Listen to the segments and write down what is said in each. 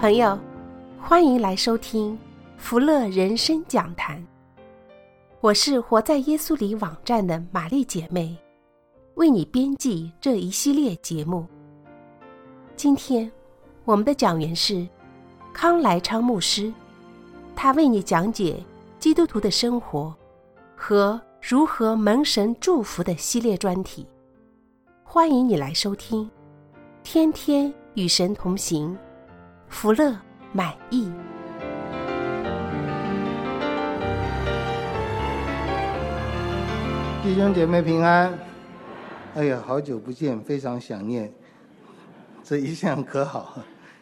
朋友，欢迎来收听福乐人生讲坛。我是活在耶稣里网站的玛丽姐妹，为你编辑这一系列节目。今天我们的讲员是康来昌牧师，他为你讲解基督徒的生活和如何蒙神祝福的系列专题。欢迎你来收听，天天与神同行，福乐满意。 弟兄姐妹平安。哎呀，好久不见，非常想念，这一向可好。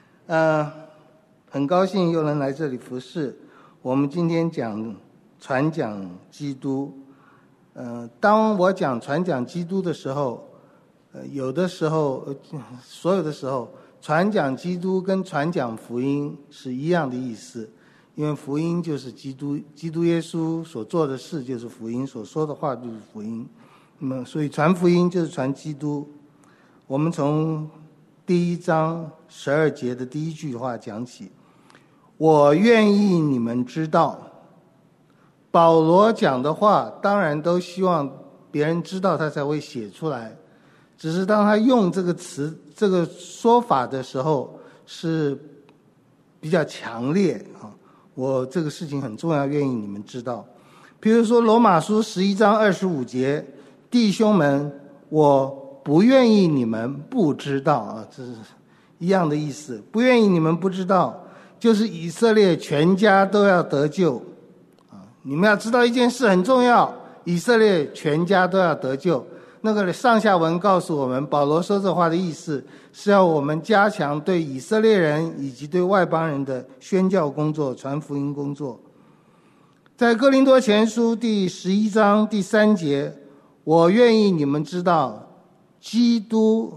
很高兴又能来这里服侍。我们今天传讲基督。当我传讲基督的时候，有的时候，所有的时候，传讲基督跟传讲福音是一样的意思，因为福音就是基督耶稣所做的事就是福音，所说的话就是福音。那么，所以传福音就是传基督。我们从第1章12节的第一句话讲起，我愿意你们知道。保罗讲的话当然都希望别人知道他才会写出来，只是当他用这个词这个说法的时候是比较强烈啊。我这个事情很重要，愿意你们知道。比如说罗马书11章25节，弟兄们，我不愿意你们不知道啊，这是一样的意思。不愿意你们不知道，就是以色列全家都要得救。你们要知道一件事很重要，以色列全家都要得救。那个上下文告诉我们，保罗说这话的意思是要我们加强对以色列人以及对外邦人的宣教工作、传福音工作。在哥林多前书第11章第3节，我愿意你们知道，基督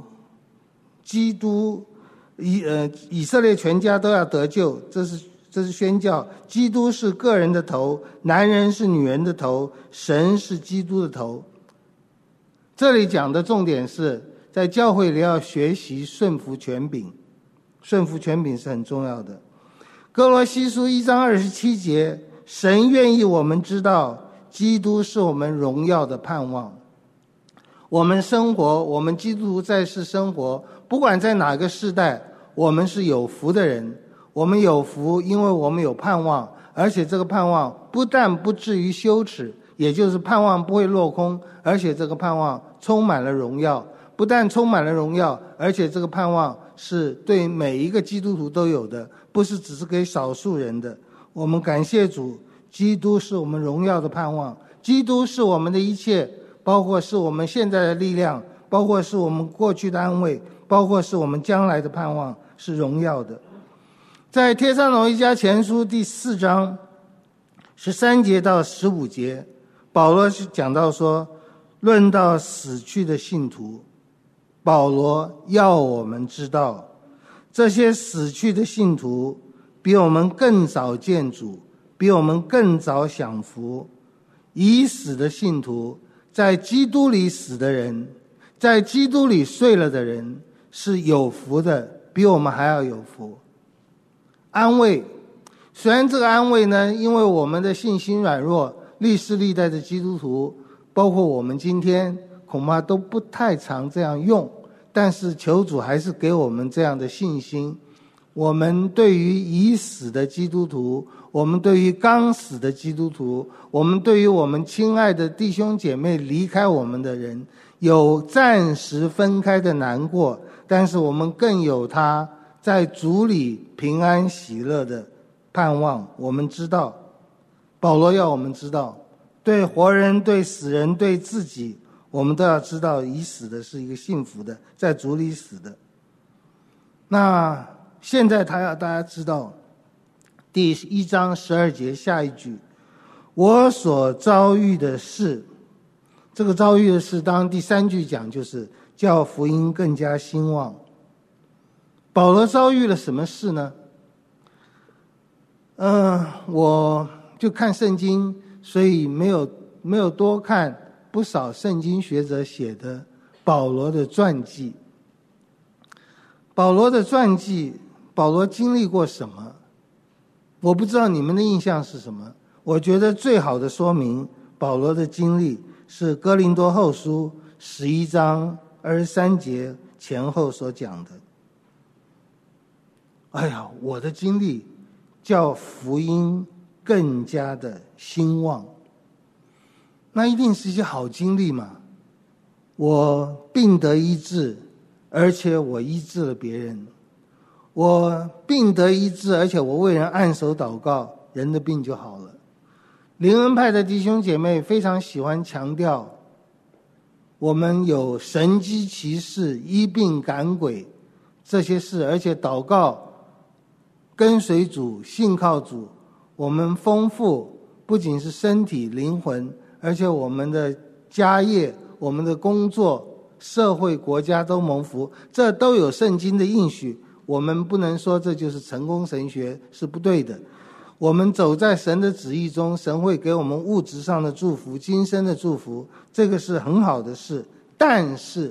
以色列全家都要得救，这是宣教。基督是个人的头，男人是女人的头，神是基督的头。这里讲的重点是在教会里要学习顺服权柄，顺服权柄是很重要的。哥罗西书1章27节，神愿意我们知道基督是我们荣耀的盼望。我们生活，我们基督徒在世生活，不管在哪个世代，我们是有福的人。我们有福，因为我们有盼望，而且这个盼望不但不至于羞耻，也就是盼望不会落空，而且这个盼望充满了荣耀。不但充满了荣耀，而且这个盼望是对每一个基督徒都有的，不是只是给少数人的。我们感谢主，基督是我们荣耀的盼望，基督是我们的一切，包括是我们现在的力量，包括是我们过去的安慰，包括是我们将来的盼望，是荣耀的。在帖撒罗尼迦前书第4章13节到15节，保罗讲到说，论到死去的信徒，保罗要我们知道，这些死去的信徒比我们更早见主，比我们更早享福。已死的信徒，在基督里死的人，在基督里睡了的人，是有福的，比我们还要有福。安慰，虽然这个安慰呢，因为我们的信心软弱，历世历代的基督徒，包括我们今天恐怕都不太常这样用，但是求主还是给我们这样的信心。我们对于已死的基督徒，我们对于刚死的基督徒，我们对于我们亲爱的弟兄姐妹离开我们的人，有暂时分开的难过，但是我们更有他在主里平安喜乐的盼望。我们知道，保罗要我们知道，对活人、对死人、对自己，我们都要知道，已死的是一个幸福的，在主里死的。那现在他要大家知道，第1章12节下一句，我所遭遇的事，这个遭遇的事，当然第3句讲就是叫福音更加兴旺。保罗遭遇了什么事呢？我就看圣经，所以没有多看不少圣经学者写的保罗的传记。保罗的传记保罗经历过什么？我不知道你们的印象是什么。我觉得最好的说明保罗的经历是哥林多后书11章23节前后所讲的。哎呀，我的经历叫福音更加的兴旺，那一定是一些好经历嘛。我病得医治，而且我医治了别人。我病得医治，而且我为人按手祷告，人的病就好了。灵恩派的弟兄姐妹非常喜欢强调，我们有神机奇事、医病赶鬼这些事，而且祷告、跟随主、信靠主，我们丰富不仅是身体、灵魂，而且我们的家业、我们的工作、社会、国家都蒙福，这都有圣经的应许。我们不能说这就是成功神学，是不对的。我们走在神的旨意中，神会给我们物质上的祝福、今生的祝福，这个是很好的事。但是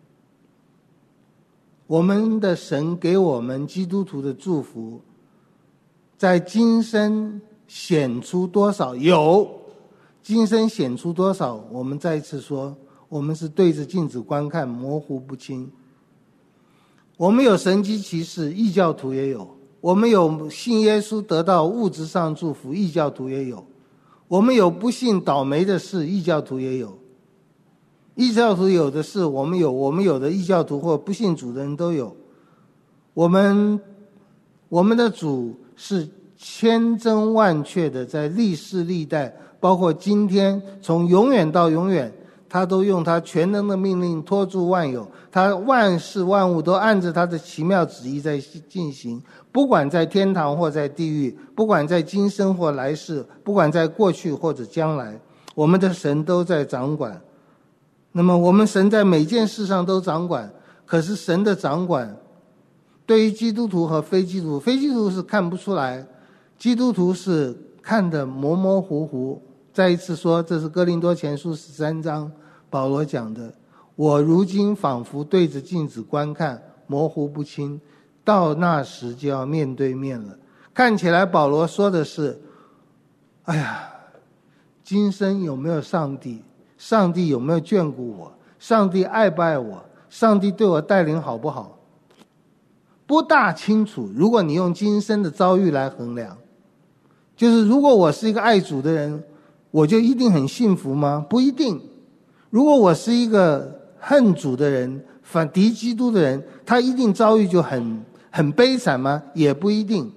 我们的神给我们基督徒的祝福，在今生显出多少？有，今生显出多少？我们再一次说，我们是对着镜子观看，模糊不清。我们有神迹奇事，异教徒也有；我们有信耶稣得到物质上祝福，异教徒也有；我们有不幸倒霉的事，异教徒也有。异教徒有的是，我们有的异教徒或不信主的人都有。我们的主是千真万确的，在历世历代，包括今天，从永远到永远，他都用他全能的命令托住万有，他万事万物都按着他的奇妙旨意在进行，不管在天堂或在地狱，不管在今生或来世，不管在过去或者将来，我们的神都在掌管。那么我们神在每件事上都掌管，可是神的掌管对于基督徒和非基督徒，非基督徒是看不出来，基督徒是看得模模糊糊。再一次说，这是哥林多前书13章保罗讲的，我如今仿佛对着镜子观看，模糊不清，到那时就要面对面了。看起来保罗说的是，哎呀，今生有没有上帝？上帝有没有眷顾我？上帝爱不爱我？上帝对我带领好不好？不大清楚。如果你用今生的遭遇来衡量，就是如果我是一个爱主的人，我就一定很幸福吗？不一定。如果我是一个恨主的人，反敌基督的人，他一定遭遇就很悲惨吗？也不一定。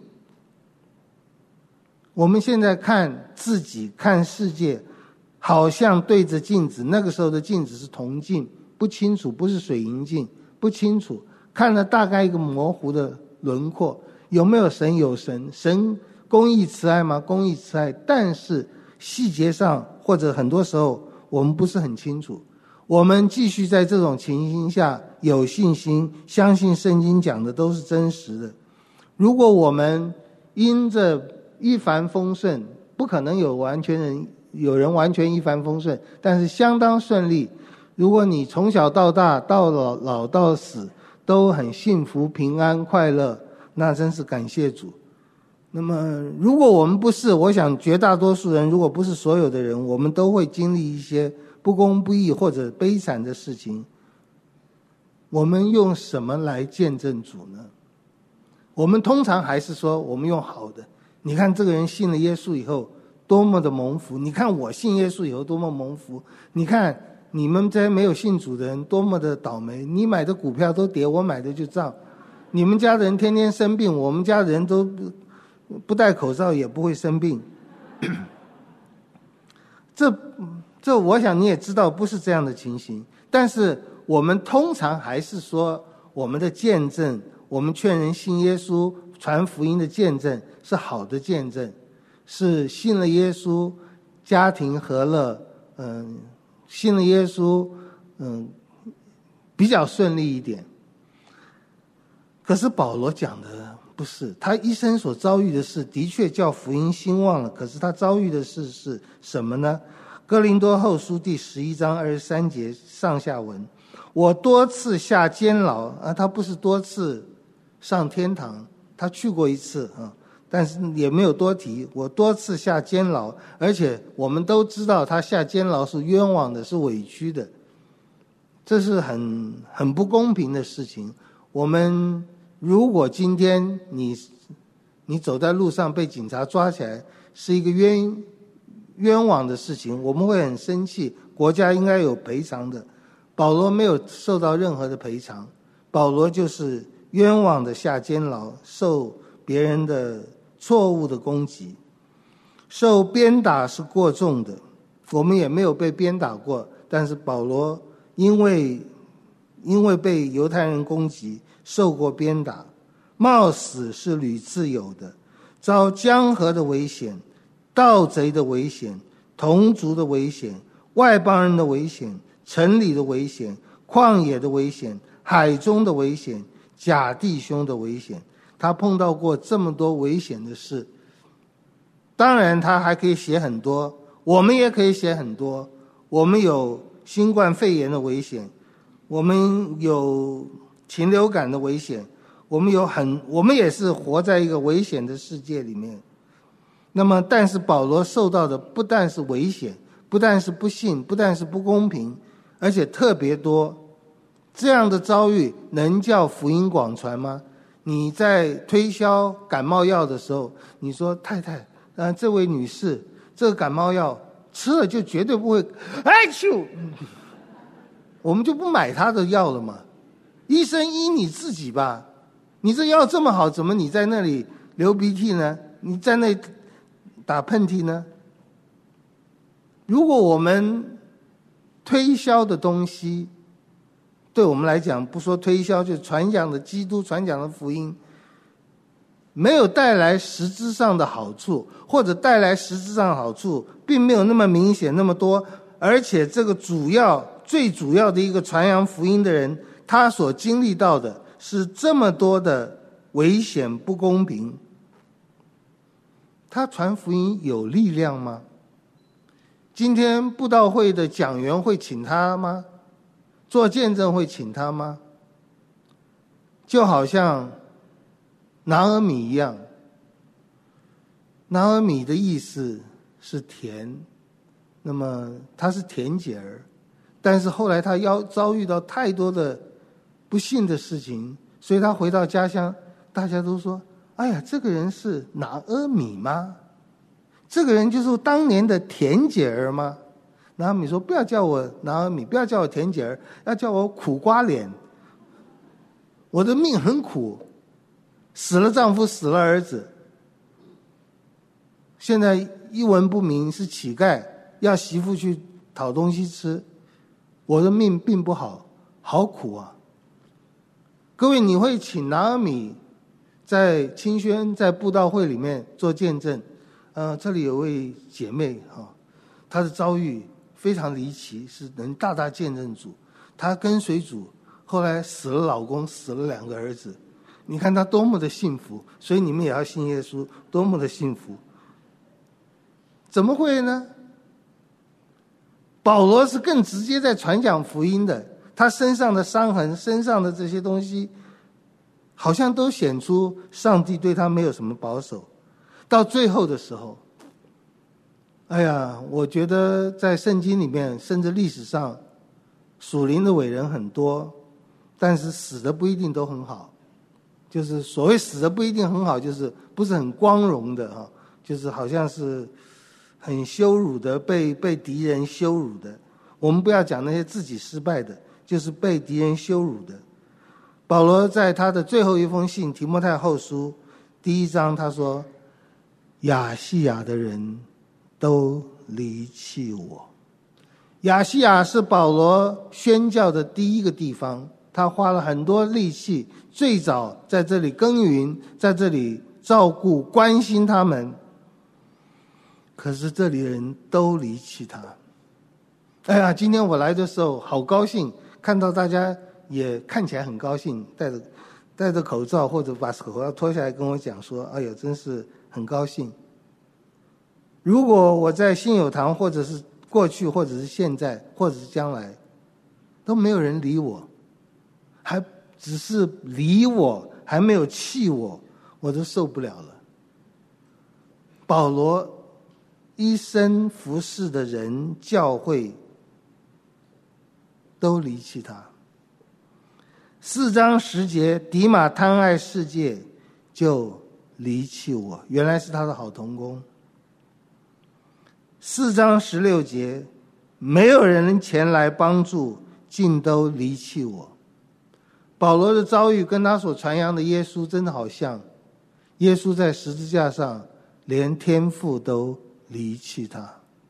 我们现在看自己看世界，好像对着镜子，那个时候的镜子是铜镜，不清楚，不是水银镜，不清楚，看了大概一个模糊的轮廓。有没有神？有神。神公义慈爱吗？公义慈爱，但是细节上或者很多时候我们不是很清楚。我们继续在这种情形下有信心，相信圣经讲的都是真实的。如果我们因着一帆风顺，不可能有人完全一帆风顺，但是相当顺利。如果你从小到大，到老到死都很幸福、平安、快乐，那真是感谢主。那么如果我们不是，我想绝大多数人，如果不是所有的人，我们都会经历一些不公不义或者悲惨的事情。我们用什么来见证主呢？我们通常还是说我们用好的。你看这个人信了耶稣以后多么的蒙福，你看我信耶稣以后多么蒙福，你看你们这些没有信主的人多么的倒霉，你买的股票都跌，我买的就涨，你们家的人天天生病，我们家的人都不戴口罩也不会生病。这我想你也知道不是这样的情形，但是我们通常还是说我们的见证，我们劝人信耶稣传福音的见证是好的见证，是信了耶稣家庭和乐，信了耶稣比较顺利一点。可是保罗讲的不是，他一生所遭遇的事的确叫福音兴旺了，可是他遭遇的事是什么呢？哥林多后书第11章23节上下文，我多次下监牢他不是多次上天堂， 他去过一次但是也没有多提。我多次下监牢，而且我们都知道他下监牢是冤枉的，是委屈的，这是很不公平的事情。我们如果今天你走在路上被警察抓起来，是一个冤枉的事情，我们会很生气，国家应该有赔偿的。保罗没有受到任何的赔偿，保罗就是冤枉的下监牢，受别人的错误的攻击，受鞭打是过重的。我们也没有被鞭打过，但是保罗因为被犹太人攻击，受过鞭打，冒死是屡次有的，遭江河的危险，盗贼的危险，同族的危险，外邦人的危险，城里的危险，旷野的危险，海中的危险，假弟兄的危险。他碰到过这么多危险的事，当然他还可以写很多，我们也可以写很多。我们有新冠肺炎的危险，我们有禽流感的危险，我们也是活在一个危险的世界里面。那么但是保罗受到的不但是危险，不但是不幸，不但是不公平，而且特别多。这样的遭遇能叫福音广传吗？你在推销感冒药的时候，你说太太这位女士，这个感冒药吃了就绝对不会我们就不买她的药了嘛。医生医你自己吧，你这药这么好，怎么你在那里流鼻涕呢？你在那里打喷嚏呢？如果我们推销的东西对我们来讲，不说推销，就传讲的基督，传讲的福音，没有带来实质上的好处，或者带来实质上的好处并没有那么明显那么多，而且这个最主要的一个传扬福音的人，他所经历到的是这么多的危险不公平，他传福音有力量吗？今天布道会的讲员会请他吗？做见证会请他吗？就好像拿俄米一样，拿俄米的意思是甜，那么他是甜姐儿，但是后来他遭遇到太多的不幸的事情，所以他回到家乡，大家都说，哎呀，这个人是拿俄米吗？这个人就是当年的甜姐儿吗？拿俄米说，不要叫我拿俄米，不要叫我甜姐儿，要叫我苦瓜脸。我的命很苦，死了丈夫，死了儿子，现在一文不名，是乞丐，要媳妇去讨东西吃。我的命并不好，好苦啊。各位，你会请拿俄米在清宣在布道会里面做见证。这里有位姐妹她的遭遇非常离奇，是能大大见证主。她跟随主，后来死了老公，死了2个儿子。你看她多么的幸福，所以你们也要信耶稣，多么的幸福。怎么会呢？保罗是更直接在传讲福音的，他身上的伤痕，身上的这些东西，好像都显出上帝对他没有什么保守。到最后的时候，哎呀，我觉得在圣经里面，甚至历史上，属灵的伟人很多，但是死的不一定都很好。就是所谓死的不一定很好，就是不是很光荣的就是好像是很羞辱的，被敌人羞辱的。我们不要讲那些自己失败的，就是被敌人羞辱的。保罗在他的最后一封信提摩太后书第1章，他说，亚细亚的人都离弃我。亚细亚是保罗宣教的第一个地方，他花了很多力气，最早在这里耕耘，在这里照顾关心他们，可是这里人都离弃他。哎呀，今天我来的时候好高兴，看到大家也看起来很高兴，戴着口罩或者把口罩脱下来跟我讲说，哎呦，真是很高兴。如果我在信友堂，或者是过去，或者是现在，或者是将来，都没有人理我，还只是理我，还没有弃我， 我都受不了了。保罗一生服侍的人，教会都离弃他。4章10节，迪马贪爱世界，就离弃我。原来是他的好同工。4章16节，没有人前来帮助，尽都离弃我。保罗的遭遇跟他所传扬的耶稣真的好像。耶稣在十字架上，连天父都离弃他。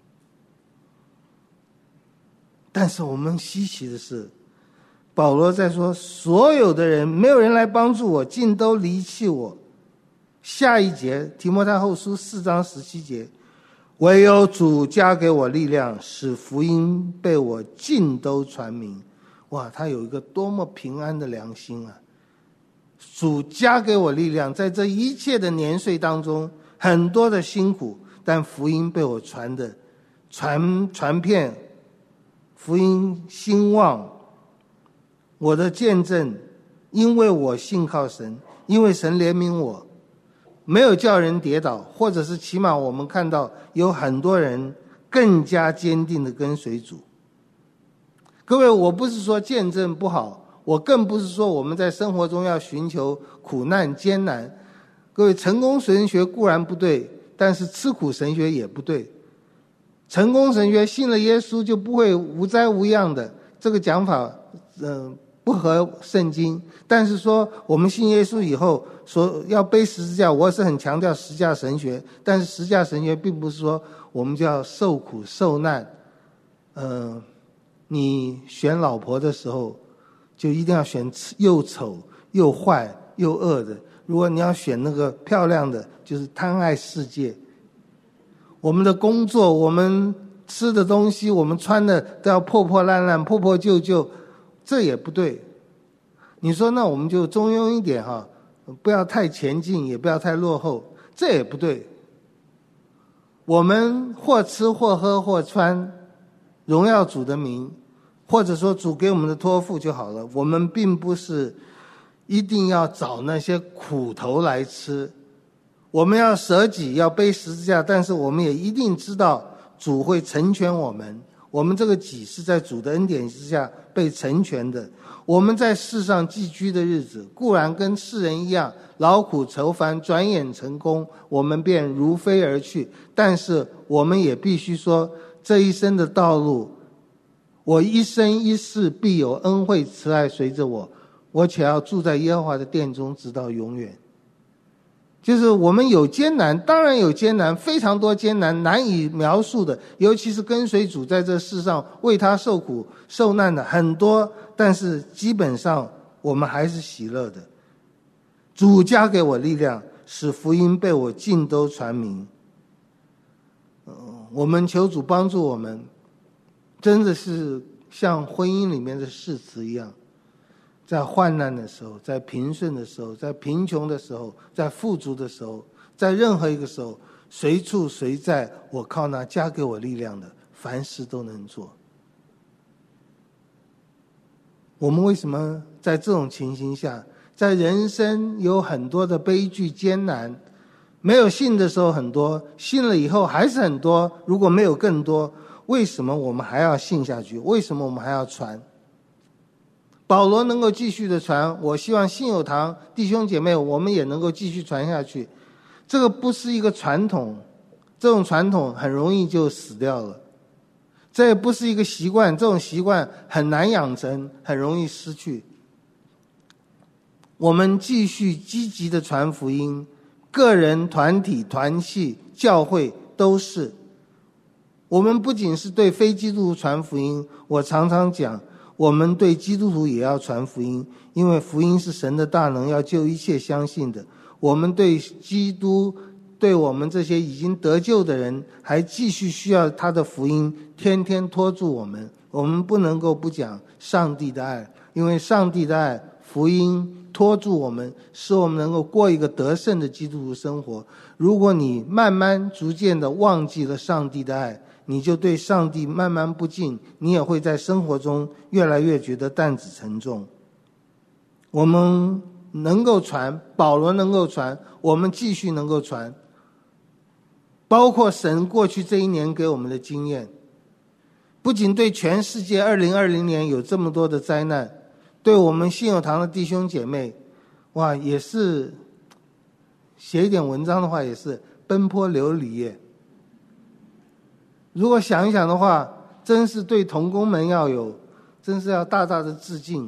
但是我们稀奇的是，保罗在说所有的人，没有人来帮助我，尽都离弃我。下一节提摩太后书4章17节，唯有主加给我力量，使福音被我尽都传明。哇，他有一个多么平安的良心啊！主加给我力量，在这一切的年岁当中，很多的辛苦，但福音被我传遍，福音兴旺。我的见证，因为我信靠神，因为神怜悯我，没有叫人跌倒，或者是起码我们看到有很多人更加坚定的跟随主。各位，我不是说见证不好，我更不是说我们在生活中要寻求苦难艰难。各位，成功神学固然不对，但是吃苦神学也不对。成功神学信了耶稣就不会无灾无恙的，这个讲法不合圣经。但是说我们信耶稣以后说要背十字架，我是很强调十字架神学，但是十字架神学并不是说我们就要受苦受难。你选老婆的时候就一定要选又丑又坏又恶的，如果你要选那个漂亮的，就是贪爱世界。我们的工作，我们吃的东西，我们穿的都要破破烂烂破破旧旧，这也不对。你说那我们就中庸一点哈，不要太前进也不要太落后，这也不对。我们或吃或喝或穿，荣耀主的名，或者说主给我们的托付就好了。我们并不是一定要找那些苦头来吃，我们要舍己，要背十字架，但是我们也一定知道主会成全我们。我们这个己是在主的恩典之下被成全的。我们在世上寄居的日子，固然跟世人一样劳苦愁烦，转眼成功，我们便如飞而去。但是我们也必须说，这一生的道路，我一生一世必有恩惠慈爱随着我，我且要住在耶和华的殿中，直到永远。就是我们有艰难，当然有艰难，非常多艰难，难以描述的，尤其是跟随主在这世上为他受苦受难的很多，但是基本上我们还是喜乐的。主加给我力量，使福音被我尽都传明。我们求主帮助我们，真的是像婚姻里面的誓词一样，在患难的时候，在平顺的时候，在贫穷的时候，在富足的时候，在任何一个时候，随处随在，我靠那加给我力量的，凡事都能做。我们为什么在这种情形下，在人生有很多的悲剧艰难，没有信的时候很多，信了以后还是很多，如果没有更多，为什么我们还要信下去？为什么我们还要传？保罗能够继续的传，我希望信友堂弟兄姐妹我们也能够继续传下去。这个不是一个传统，这种传统很容易就死掉了。这也不是一个习惯，这种习惯很难养成，很容易失去。我们继续积极的传福音，个人、团体、团契、教会都是。我们不仅是对非基督徒传福音，我常常讲，我们对基督徒也要传福音，因为福音是神的大能，要救一切相信的。我们对基督，对我们这些已经得救的人，还继续需要他的福音天天托住我们。我们不能够不讲上帝的爱，因为上帝的爱，福音托住我们，使我们能够过一个得胜的基督徒生活。如果你慢慢逐渐的忘记了上帝的爱，你就对上帝慢慢不敬，你也会在生活中越来越觉得担子沉重。我们能够传，保罗能够传，我们继续能够传，包括神过去这一年给我们的经验，不仅对全世界2020年有这么多的灾难，对我们信友堂的弟兄姐妹，哇，也是写一点文章的话，也是奔波流离耶。如果想一想的话，真是对同工们真是要大大的致敬。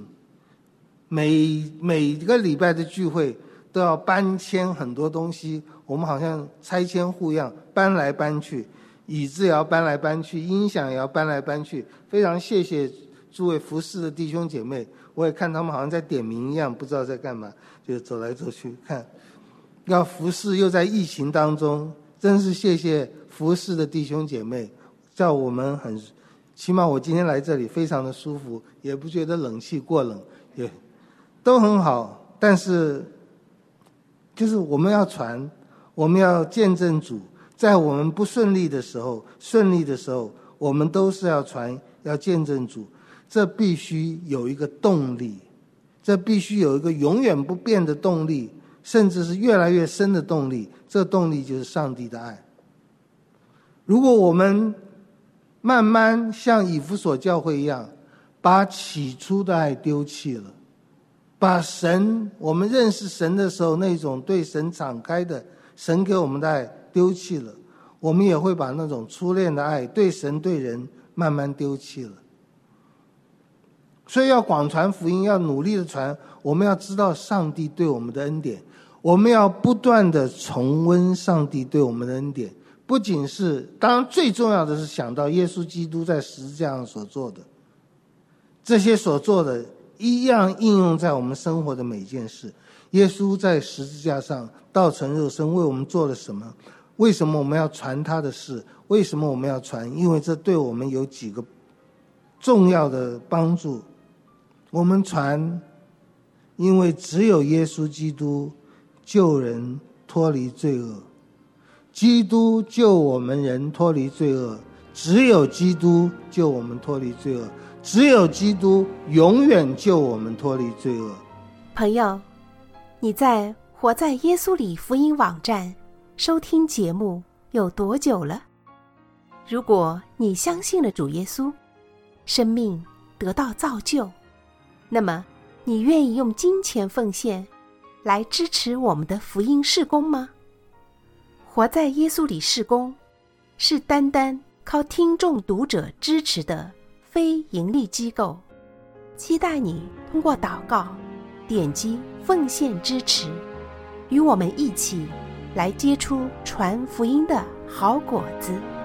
每个礼拜的聚会都要搬迁很多东西，我们好像拆迁户一样搬来搬去，椅子也要搬来搬去，音响也要搬来搬去。非常谢谢诸位服侍的弟兄姐妹，我也看他们好像在点名一样，不知道在干嘛，就走来走去看。要服侍又在疫情当中，真是谢谢服侍的弟兄姐妹，叫我们起码我今天来这里非常的舒服，也不觉得冷气过冷，也都很好。但是就是我们要传，我们要见证主，在我们不顺利的时候，顺利的时候，我们都是要传，要见证主。这必须有一个动力，这必须有一个永远不变的动力，甚至是越来越深的动力。这动力就是上帝的爱。如果我们慢慢像以弗所教会一样，把起初的爱丢弃了，把我们认识神的时候那种对神敞开的神给我们的爱丢弃了，我们也会把那种初恋的爱对神对人慢慢丢弃了。所以要广传福音，要努力的传，我们要知道上帝对我们的恩典，我们要不断的重温上帝对我们的恩典。不仅是，当然最重要的是想到耶稣基督在十字架上所做的，这些所做的一样应用在我们生活的每一件事。耶稣在十字架上道成肉身为我们做了什么？为什么我们要传他的事？为什么我们要传？因为这对我们有几个重要的帮助。我们传，因为只有耶稣基督救人脱离罪恶，基督救我们人脱离罪恶，只有基督救我们脱离罪恶，只有基督永远救我们脱离罪恶。 朋友，你在活在耶稣里福音网站收听节目有多久了？如果你相信了主耶稣，生命得到造就，那么你愿意用金钱奉献来支持我们的福音事工吗？活在耶稣里事工是单单靠听众读者支持的非盈利机构，期待你通过祷告点击奉献支持，与我们一起来结出传福音的好果子。